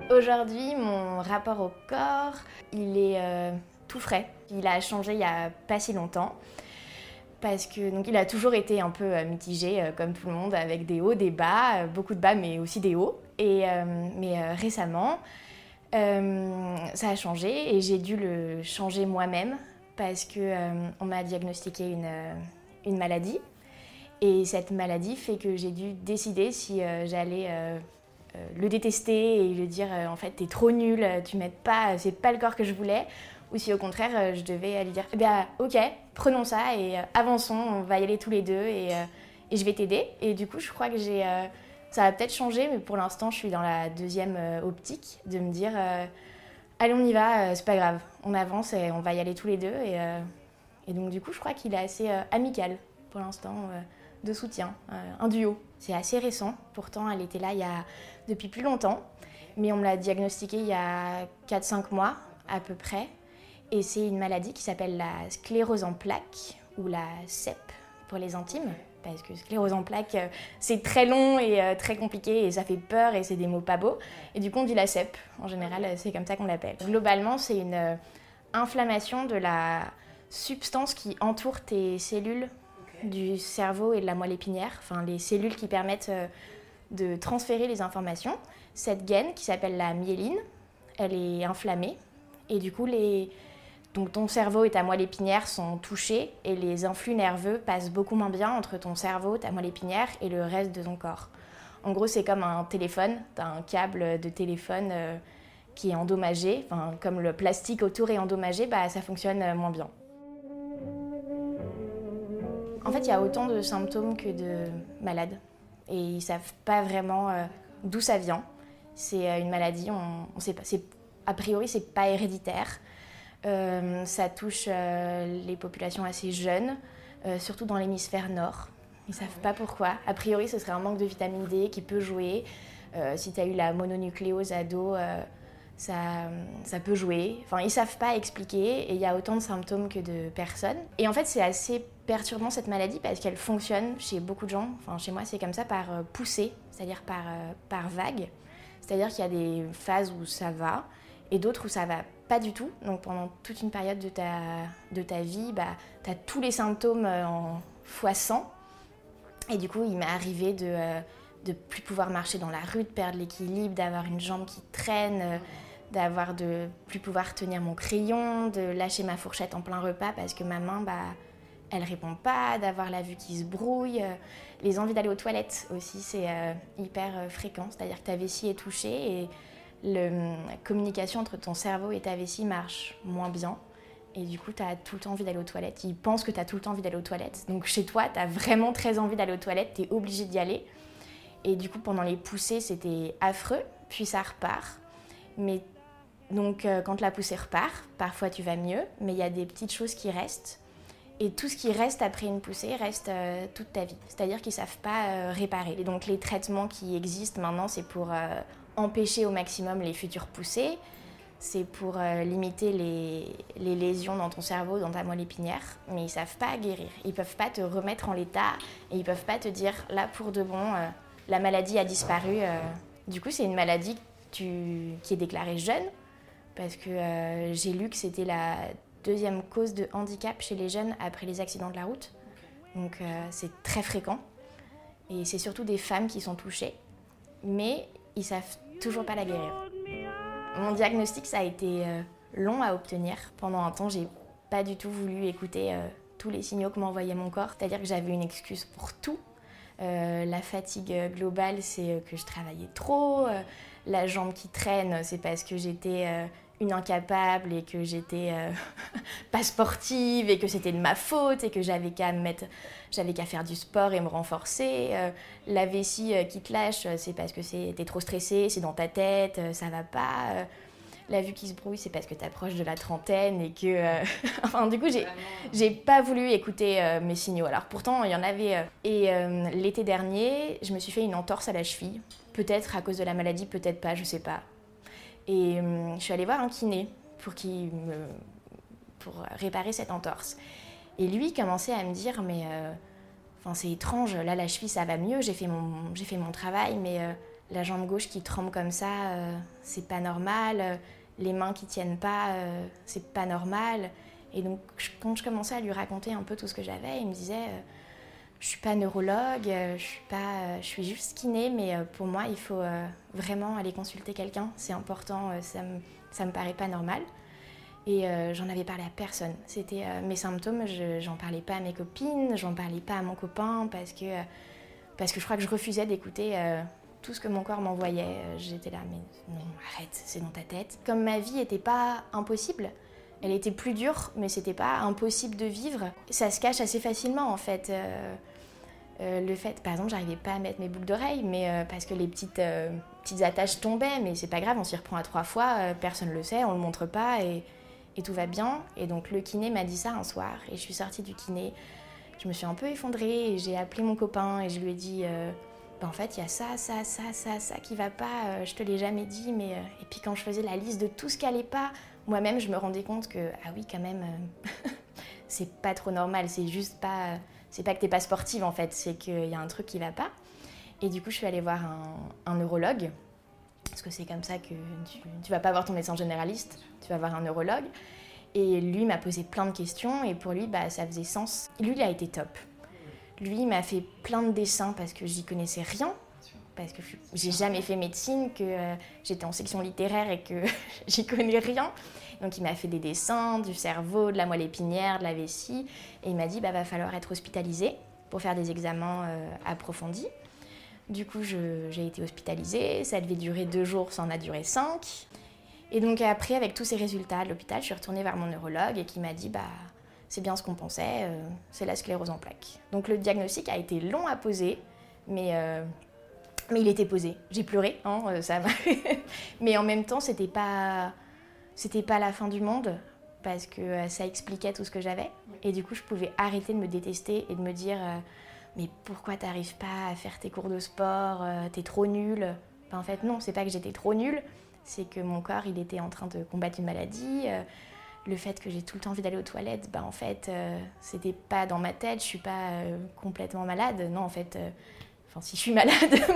Aujourd'hui, mon rapport au corps, il est tout frais. Il a changé il n'y a pas si longtemps. Parce que donc, il a toujours été un peu mitigé, comme tout le monde, avec des hauts, des bas, beaucoup de bas, mais aussi des hauts. Mais récemment, ça a changé et j'ai dû le changer moi-même parce qu'on m'a diagnostiqué une maladie. Et cette maladie fait que j'ai dû décider si j'allais le détester et lui dire en fait t'es trop nul, tu m'aides pas, c'est pas le corps que je voulais, ou si au contraire je devais lui dire ok, prenons ça et avançons, on va y aller tous les deux et je vais t'aider. Et du coup je crois que ça va peut-être changer, mais pour l'instant je suis dans la deuxième optique de me dire allez on y va, c'est pas grave, on avance et on va y aller tous les deux et donc du coup je crois qu'il est assez amical pour l'instant. De soutien, un duo. C'est assez récent, pourtant elle était là depuis plus longtemps, mais on me l'a diagnostiquée il y a 4-5 mois à peu près, et c'est une maladie qui s'appelle la sclérose en plaques, ou la CEP pour les intimes, parce que sclérose en plaques, c'est très long et très compliqué, et ça fait peur, et c'est des mots pas beaux, et du coup on dit la CEP, en général c'est comme ça qu'on l'appelle. Globalement c'est une inflammation de la substance qui entoure tes cellules du cerveau et de la moelle épinière, enfin les cellules qui permettent de transférer les informations. Cette gaine qui s'appelle la myéline, elle est inflammée et du coup donc ton cerveau et ta moelle épinière sont touchés et les influx nerveux passent beaucoup moins bien entre ton cerveau, ta moelle épinière et le reste de ton corps. En gros c'est comme un téléphone, tu as un câble de téléphone qui est endommagé, enfin, comme le plastique autour est endommagé, ça fonctionne moins bien. En fait, il y a autant de symptômes que de malades. Et ils ne savent pas vraiment d'où ça vient. C'est une maladie, on sait pas. A priori, ce n'est pas héréditaire. Ça touche les populations assez jeunes, surtout dans l'hémisphère nord. Ils ne savent pas pourquoi. A priori, ce serait un manque de vitamine D qui peut jouer. Si tu as eu la mononucléose ado, ça peut jouer. Enfin, ils ne savent pas expliquer et il y a autant de symptômes que de personnes. Et en fait, c'est assez perturbant cette maladie parce qu'elle fonctionne chez beaucoup de gens. Enfin, chez moi, c'est comme ça par poussée, c'est-à-dire par vague. C'est-à-dire qu'il y a des phases où ça va et d'autres où ça va pas du tout. Donc pendant toute une période de ta vie, tu as tous les symptômes en x100. Et du coup, il m'est arrivé de plus pouvoir marcher dans la rue, de perdre l'équilibre, d'avoir une jambe qui traîne, de plus pouvoir tenir mon crayon, de lâcher ma fourchette en plein repas parce que ma main, elle répond pas, d'avoir la vue qui se brouille. Les envies d'aller aux toilettes aussi, c'est hyper fréquent. C'est-à-dire que ta vessie est touchée et la communication entre ton cerveau et ta vessie marche moins bien. Et du coup, tu as tout le temps envie d'aller aux toilettes. Ils pensent que tu as tout le temps envie d'aller aux toilettes. Donc chez toi, tu as vraiment très envie d'aller aux toilettes, tu es obligé d'y aller. Et du coup, pendant les poussées, c'était affreux, puis ça repart. Mais donc, quand la poussée repart, parfois tu vas mieux, mais il y a des petites choses qui restent. Et tout ce qui reste après une poussée reste toute ta vie. C'est-à-dire qu'ils ne savent pas réparer. Et donc, les traitements qui existent maintenant, c'est pour empêcher au maximum les futures poussées. C'est pour limiter les lésions dans ton cerveau, dans ta moelle épinière. Mais ils ne savent pas guérir. Ils ne peuvent pas te remettre en l'état et ils ne peuvent pas te dire, là, pour de bon, la maladie a disparu. Du coup, c'est une maladie qui est déclarée jeune parce que j'ai lu que c'était la deuxième cause de handicap chez les jeunes après les accidents de la route. Donc c'est très fréquent. Et c'est surtout des femmes qui sont touchées. Mais ils ne savent toujours pas la guérir. Mon diagnostic, ça a été long à obtenir. Pendant un temps, j'ai pas du tout voulu écouter tous les signaux que m'envoyait mon corps. C'est-à-dire que j'avais une excuse pour tout. La fatigue globale, c'est que je travaillais trop. La jambe qui traîne, c'est parce que j'étais une incapable et que j'étais pas sportive et que c'était de ma faute et que j'avais qu'à faire du sport et me renforcer. La vessie qui te lâche, c'est parce que t'es trop stressée, c'est dans ta tête, ça va pas. La vue qui se brouille, c'est parce que t'approches de la trentaine et que... Enfin, du coup, j'ai pas voulu écouter mes signaux. Alors, pourtant, il y en avait... Et l'été dernier, je me suis fait une entorse à la cheville. Peut-être à cause de la maladie, peut-être pas, je sais pas. Et je suis allée voir un kiné pour réparer cette entorse. Et lui commençait à me dire, mais c'est étrange, là la cheville ça va mieux, j'ai fait mon travail, mais la jambe gauche qui tremble comme ça, c'est pas normal. Les mains qui tiennent pas, c'est pas normal. Et donc, quand je commençais à lui raconter un peu tout ce que j'avais, il me disait je suis pas neurologue, je suis juste kiné, mais pour moi, il faut vraiment aller consulter quelqu'un. C'est important, ça me paraît pas normal. Et j'en avais parlé à personne. C'était mes symptômes, j'en parlais pas à mes copines, j'en parlais pas à mon copain parce que je crois que je refusais d'écouter tout ce que mon corps m'envoyait. J'étais là, mais non, arrête, c'est dans ta tête. Comme ma vie n'était pas impossible, elle était plus dure, mais c'était pas impossible de vivre. Ça se cache assez facilement en fait. Le fait, par exemple, j'arrivais pas à mettre mes boucles d'oreilles, mais parce que les petites attaches tombaient, mais c'est pas grave, on s'y reprend à 3 fois, personne le sait, on le montre pas et tout va bien. Et donc le kiné m'a dit ça un soir et je suis sortie du kiné. Je me suis un peu effondrée et j'ai appelé mon copain et je lui ai dit en fait il y a ça qui va pas, je te l'ai jamais dit, mais et puis quand je faisais la liste de tout ce qui allait pas, moi-même je me rendais compte que ah oui quand même c'est pas trop normal, c'est juste pas, c'est pas que t'es pas sportive en fait, c'est qu'il y a un truc qui va pas. Et du coup je suis allée voir un neurologue, parce que c'est comme ça que tu vas pas voir ton médecin généraliste, tu vas voir un neurologue. Et lui m'a posé plein de questions et pour lui, ça faisait sens. Lui, il a été top. Lui, il m'a fait plein de dessins parce que j'y connaissais rien, parce que j'ai jamais fait médecine, que j'étais en section littéraire et que j'y connais rien. Donc il m'a fait des dessins du cerveau, de la moelle épinière, de la vessie. Et il m'a dit, va falloir être hospitalisé pour faire des examens approfondis. Du coup, j'ai été hospitalisée. Ça devait durer 2 jours, ça en a duré 5. Et donc après, avec tous ces résultats de l'hôpital, je suis retournée vers mon neurologue et qui m'a dit c'est bien ce qu'on pensait, c'est la sclérose en plaques. Donc le diagnostic a été long à poser, mais il était posé. J'ai pleuré, ça m'a... mais en même temps, c'était pas la fin du monde parce que ça expliquait tout ce que j'avais. Et du coup, je pouvais arrêter de me détester et de me dire mais pourquoi t'arrives pas à faire tes cours de sport, t'es trop nulle. En fait, non, c'est pas que j'étais trop nulle. C'est que mon corps, il était en train de combattre une maladie. Le fait que j'ai tout le temps envie d'aller aux toilettes, en fait, c'était pas dans ma tête. Je suis pas complètement malade. Non, en fait, si je suis malade,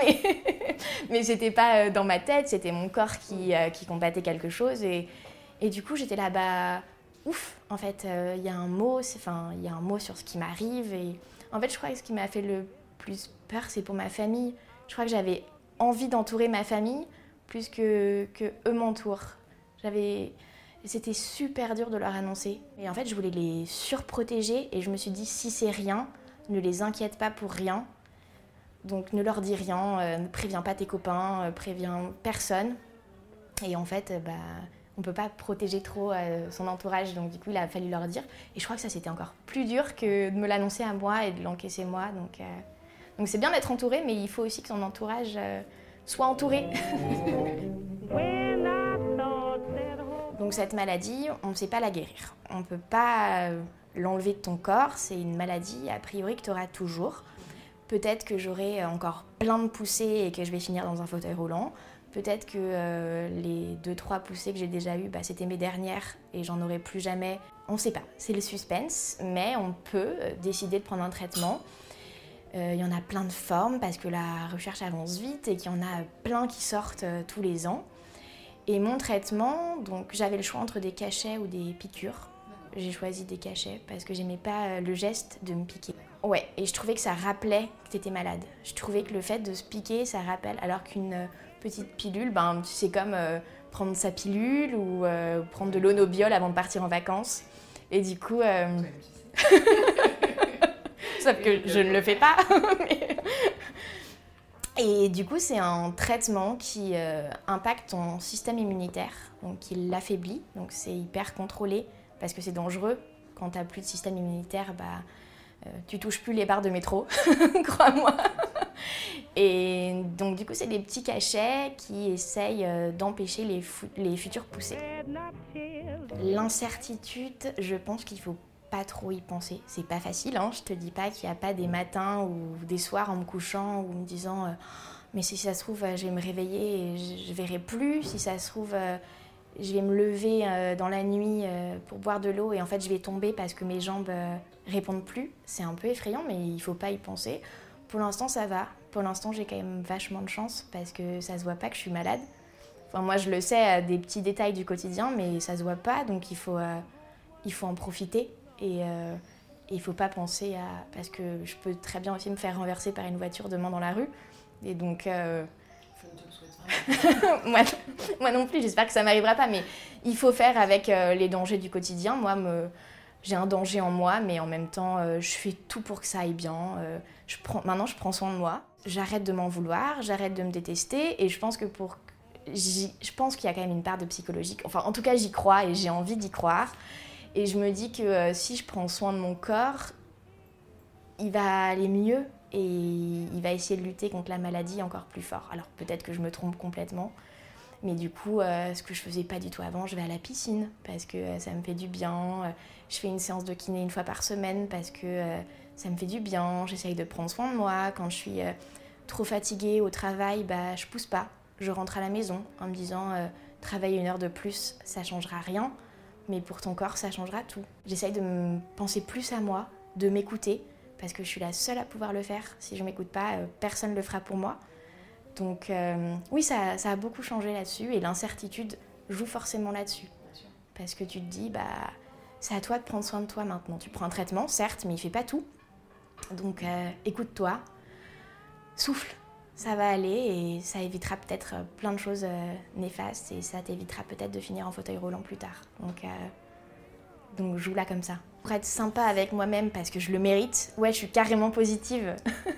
mais c'était pas dans ma tête. C'était mon corps qui combattait quelque chose. Et du coup, j'étais là, ouf, en fait, il y a un mot sur ce qui m'arrive. Et en fait, je crois que ce qui m'a fait le plus peur, c'est pour ma famille. Je crois que j'avais envie d'entourer ma famille plus que eux m'entourent. C'était super dur de leur annoncer. Et en fait, je voulais les surprotéger et je me suis dit, si c'est rien, ne les inquiète pas pour rien. Donc ne leur dis rien, ne préviens pas tes copains, préviens personne. Et en fait, on ne peut pas protéger trop son entourage, donc du coup, il a fallu leur dire. Et je crois que ça, c'était encore plus dur que de me l'annoncer à moi et de l'encaisser moi. Donc c'est bien d'être entouré, mais il faut aussi que son entourage... soit entouré. Donc cette maladie, on ne sait pas la guérir. On ne peut pas l'enlever de ton corps. C'est une maladie, a priori, que tu auras toujours. Peut-être que j'aurai encore plein de poussées et que je vais finir dans un fauteuil roulant. Peut-être que les 2-3 poussées que j'ai déjà eues, c'était mes dernières et j'en aurai plus jamais. On ne sait pas, c'est le suspense, mais on peut décider de prendre un traitement. Il y en a plein de formes parce que la recherche avance vite et qu'il y en a plein qui sortent tous les ans. Et mon traitement, donc j'avais le choix entre des cachets ou des piqûres. J'ai choisi des cachets parce que j'aimais pas le geste de me piquer. Ouais, et je trouvais que ça rappelait que t'étais malade. Je trouvais que le fait de se piquer, ça rappelle, alors qu'une petite pilule, c'est comme prendre sa pilule ou prendre de l'onobiol avant de partir en vacances. Et du coup... Sauf que je ne le fais pas. Et du coup, c'est un traitement qui impacte ton système immunitaire, donc qui l'affaiblit. Donc c'est hyper contrôlé parce que c'est dangereux. Quand tu n'as plus de système immunitaire, tu touches plus les barres de métro, crois-moi. Et donc du coup, c'est des petits cachets qui essayent d'empêcher les futures poussées. L'incertitude, je pense qu'il faut pas trop y penser. C'est pas facile, je te dis pas qu'il n'y a pas des matins ou des soirs en me couchant ou me disant mais si ça se trouve je vais me réveiller et je verrai plus, si ça se trouve je vais me lever dans la nuit pour boire de l'eau et en fait je vais tomber parce que mes jambes répondent plus. C'est un peu effrayant mais il faut pas y penser. Pour l'instant, ça va. Pour l'instant, j'ai quand même vachement de chance parce que ça se voit pas que je suis malade. Enfin, moi, je le sais, des petits détails du quotidien, mais ça se voit pas, donc il faut en profiter. Et il faut pas penser à... Parce que je peux très bien aussi me faire renverser par une voiture demain dans la rue. Et donc... Je ne te le souhaite vraiment. moi non plus, j'espère que ça m'arrivera pas, mais il faut faire avec les dangers du quotidien. Moi, j'ai un danger en moi, mais en même temps, je fais tout pour que ça aille bien. Maintenant, je prends soin de moi. J'arrête de m'en vouloir, j'arrête de me détester, et je pense qu'il y a quand même une part de psychologique. Enfin, en tout cas, j'y crois et j'ai envie d'y croire. Et je me dis que si je prends soin de mon corps, il va aller mieux et il va essayer de lutter contre la maladie encore plus fort. Alors peut-être que je me trompe complètement, mais du coup, ce que je faisais pas du tout avant, je vais à la piscine parce que ça me fait du bien. Je fais une séance de kiné 1 fois par semaine parce que ça me fait du bien. J'essaye de prendre soin de moi. Quand je suis trop fatiguée au travail, je pousse pas. Je rentre à la maison en me disant travailler 1 heure de plus, ça changera rien. Mais pour ton corps, ça changera tout. J'essaye de me penser plus à moi, de m'écouter, parce que je suis la seule à pouvoir le faire. Si je ne m'écoute pas, personne ne le fera pour moi. Donc oui, ça a beaucoup changé là-dessus, et l'incertitude joue forcément là-dessus. Parce que tu te dis, c'est à toi de prendre soin de toi maintenant. Tu prends un traitement, certes, mais il ne fait pas tout. Donc écoute-toi, souffle, ça va aller, et ça évitera peut-être plein de choses néfastes, et ça t'évitera peut-être de finir en fauteuil roulant plus tard. Donc joue là comme ça. Pour être sympa avec moi-même parce que je le mérite, ouais, je suis carrément positive.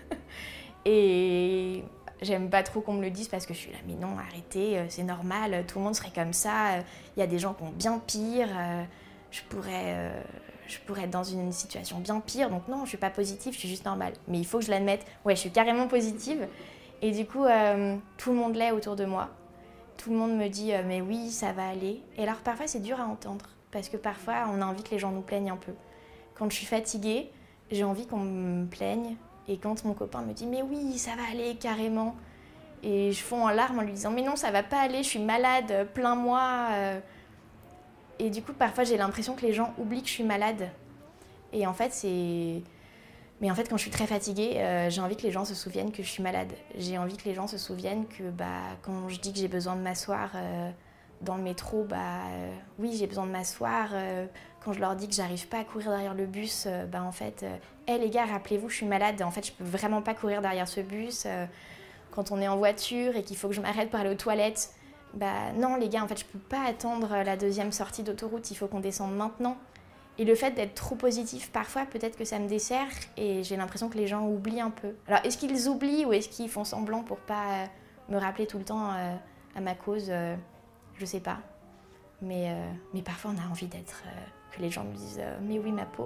Et j'aime pas trop qu'on me le dise parce que je suis là, mais non, arrêtez, c'est normal, tout le monde serait comme ça. Il y a des gens qui ont bien pire, je pourrais être dans une situation bien pire, donc non, je suis pas positive, je suis juste normale. Mais il faut que je l'admette, ouais, je suis carrément positive. Et du coup, tout le monde l'est autour de moi. Tout le monde me dit « mais oui, ça va aller ». Et alors parfois, c'est dur à entendre. Parce que parfois, on a envie que les gens nous plaignent un peu. Quand je suis fatiguée, j'ai envie qu'on me plaigne. Et quand mon copain me dit « mais oui, ça va aller, carrément ». Et je fonds en larmes en lui disant « mais non, ça va pas aller, je suis malade, plains-moi ». Et du coup, parfois, j'ai l'impression que les gens oublient que je suis malade. Et en fait, Mais en fait, quand je suis très fatiguée, j'ai envie que les gens se souviennent que je suis malade. J'ai envie que les gens se souviennent que quand je dis que j'ai besoin de m'asseoir dans le métro, oui, j'ai besoin de m'asseoir. Quand je leur dis que j'arrive pas à courir derrière le bus, en fait, les gars, rappelez-vous, je suis malade. En fait, je peux vraiment pas courir derrière ce bus. Quand on est en voiture et qu'il faut que je m'arrête pour aller aux toilettes, non, les gars, en fait, je peux pas attendre la 2e sortie d'autoroute. Il faut qu'on descende maintenant. Et le fait d'être trop positif, parfois, peut-être que ça me dessert et j'ai l'impression que les gens oublient un peu. Alors, est-ce qu'ils oublient ou est-ce qu'ils font semblant pour pas me rappeler tout le temps à ma cause je sais pas. Mais parfois, on a envie que les gens me disent « mais oui, ma pauvre ».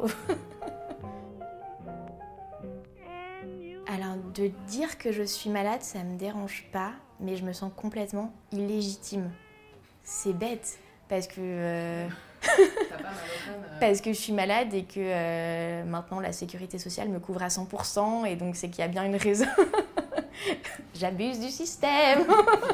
Alors, de dire que je suis malade, ça me dérange pas, mais je me sens complètement illégitime. C'est bête, parce que... Parce que je suis malade et que maintenant la sécurité sociale me couvre à 100% et donc c'est qu'il y a bien une raison. J'abuse du système.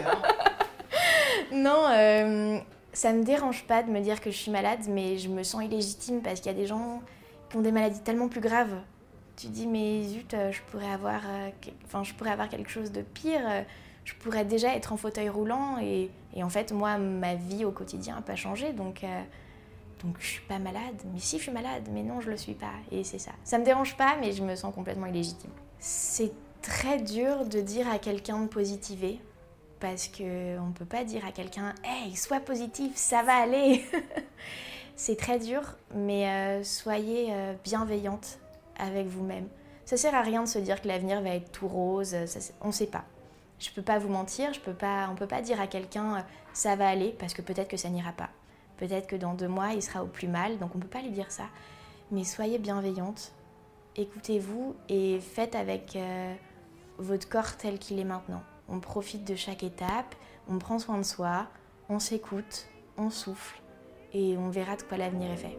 Non, ça me dérange pas de me dire que je suis malade, mais je me sens illégitime parce qu'il y a des gens qui ont des maladies tellement plus graves. Tu te dis mais zut, je pourrais avoir quelque chose de pire. Je pourrais déjà être en fauteuil roulant et en fait moi ma vie au quotidien n'a pas changé donc je suis pas malade. Mais si, je suis malade, mais non, je le suis pas. Et c'est ça. Ça me dérange pas, mais je me sens complètement illégitime. C'est très dur de dire à quelqu'un de positiver, parce qu'on peut pas dire à quelqu'un « Hey, sois positif, ça va aller !» C'est très dur, mais soyez bienveillante avec vous-même. Ça sert à rien de se dire que l'avenir va être tout rose, on sait pas. Je peux pas vous mentir, on peut pas dire à quelqu'un « Ça va aller », parce que peut-être que ça n'ira pas. Peut-être que dans 2 mois, il sera au plus mal, donc on ne peut pas lui dire ça. Mais soyez bienveillante, écoutez-vous et faites avec votre corps tel qu'il est maintenant. On profite de chaque étape, on prend soin de soi, on s'écoute, on souffle et on verra de quoi l'avenir est fait.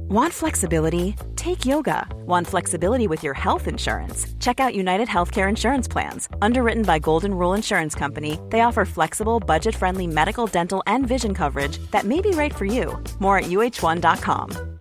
Want flexibility? Take yoga. Want flexibility with your health insurance? Check out United Healthcare Insurance Plans. Underwritten by Golden Rule Insurance Company, they offer flexible, budget-friendly medical, dental, and vision coverage that may be right for you. More at uh1.com.